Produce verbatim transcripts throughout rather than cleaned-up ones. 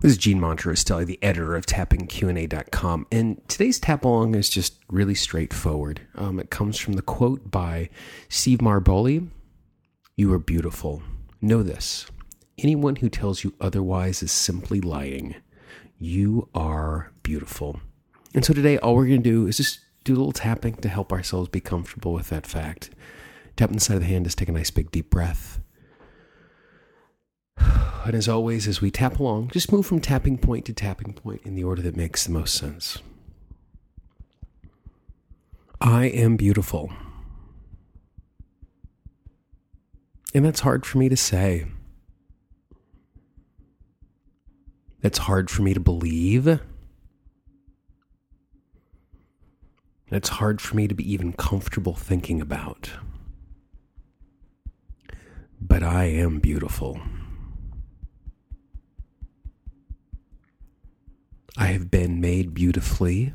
This is Gene Monterostelli, the editor of tapping q and a dot com, and today's tap along is just really straightforward. Um, it comes from the quote by Steve Maraboli: "You are beautiful. Know this. Anyone who tells you otherwise is simply lying. You are beautiful." And so today, all we're going to do is just do a little tapping to help ourselves be comfortable with that fact. Tap on the side of the hand, just take a nice big deep breath. And as always, as we tap along, just move from tapping point to tapping point in the order that makes the most sense. I am beautiful. And that's hard for me to say. That's hard for me to believe. That's hard for me to be even comfortable thinking about. But I am beautiful. I have been made beautifully.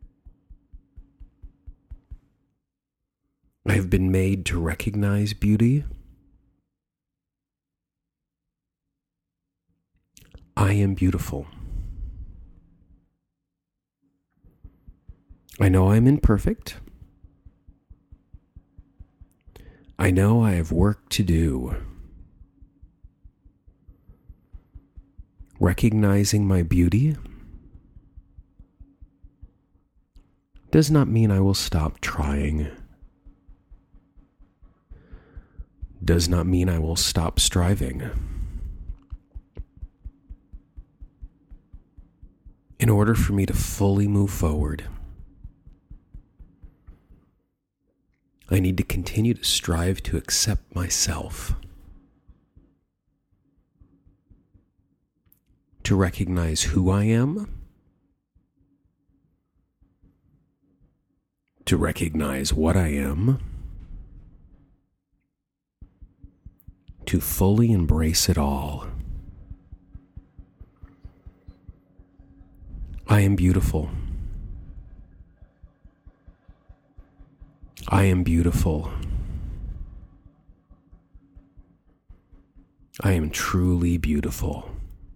I have been made to recognize beauty. I am beautiful. I know I'm imperfect. I know I have work to do. Recognizing my beauty does not mean I will stop trying. Does not mean I will stop striving. In order for me to fully move forward, I need to continue to strive to accept myself, to recognize who I am, to recognize what I am, to fully embrace it all. I am beautiful. I am beautiful. I am truly beautiful.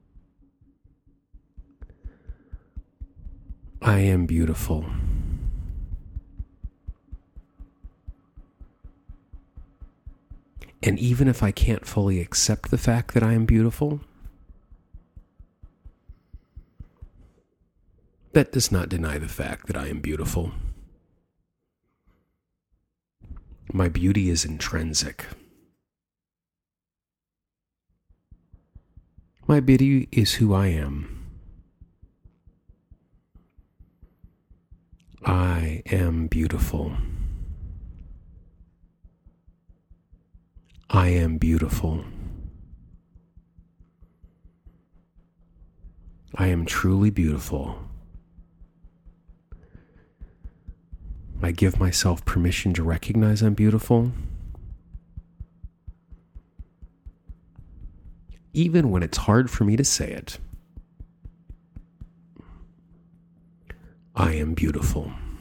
I am beautiful. And even if I can't fully accept the fact that I am beautiful, that does not deny the fact that I am beautiful. My beauty is intrinsic. My beauty is who I am. I am beautiful. I am beautiful. I am truly beautiful. I give myself permission to recognize I'm beautiful, even when it's hard for me to say it. I am beautiful.